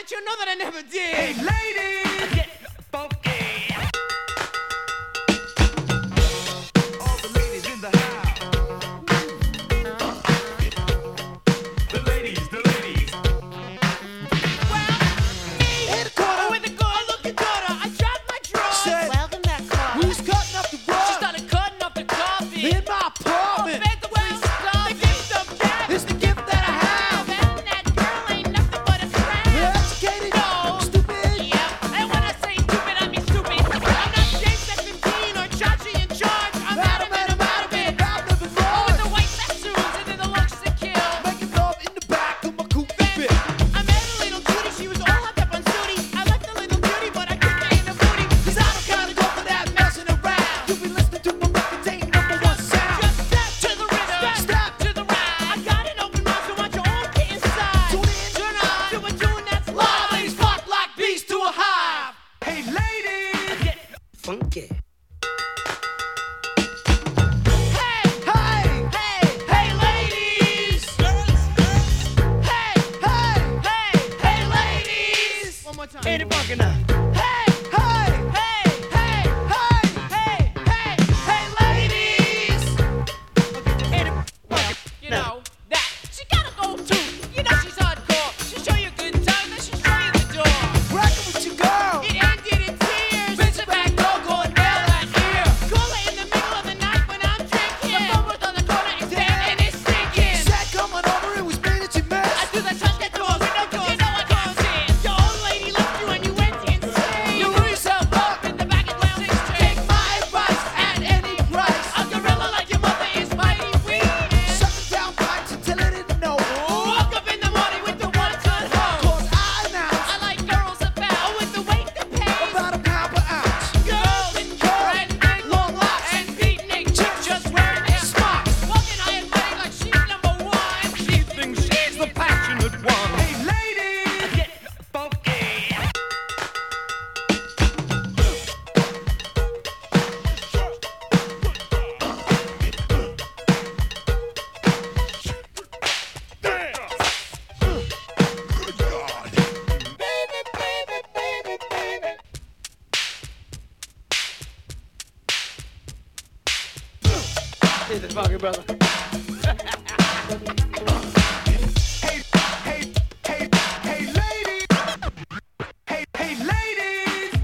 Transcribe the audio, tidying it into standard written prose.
Don't you know that I never did? Hey, ladies, get funky. All the ladies in the house. The ladies, the ladies. Well, me, In the corner. with a girl looking daughter, I dropped my drawers. Said, Welcome back, car. who's cutting up the She rug? started cutting up the coffee. In my apartment. The gift of gab. It's the gift that I have. That girl ain't nothing but a crab. Educated, No. stupid. Yeah, and when I say stupid, I mean stupid. I'm not James Dean or Chachi in charge. I'm Adam and I'm out of it. About living Oh, with the large. white tattoos and then the looks to kill. Making love in the back of my coupe Then fit. I met a little cutie, she was all hopped up on Sooty. I liked the little cutie, but I couldn't get in the booty. Cause I don't kinda go for that messing around. You be listening to my records, ain't number one sound. Just step to the rhythm, Step to the right. I got an open mouth, so want you all get inside. Tune in. Turn on to a tune that's Live, live. ladies, flock like bees to a hive. Hey, ladies, get funky. Hey, Hey, hey, hey, ladies. Hey, hey, hey, ladies. One more time. ain't it funky now? Hey, Hey, hey, hey, hey, hey, hey, hey, ladies. ain't it funky You now? know that she gotta go too. You know she's hardcore. She'll show you a good time, then she'll show you the door. Rockin' with your girl. It ended in tears. Bitch, the back door going down like here. Call it in the middle of the night when I'm drinking. The phone was on the corner, it's dead and it's stinking. Said coming over, it was me that you I missed. do the touch that door, window doors, you know I can't stand. Your old lady left you and you went insane. You blew yourself up. in the back of Atlantic Street. Take my advice at any price. A gorilla like your mother is mighty weak. Sucking down pipes until it didn't know. Woke up in the morning with the one-ton hoe. Cause I announced I like girls about with the weight that pays. about a pound per ounce. Girls and big, long locks, and beatnik chicks just wearing their smocks. Walking high and mighty like she's number one. She thinks she's the passionate one. Hey, ladies, get funky. Is it funky, brother?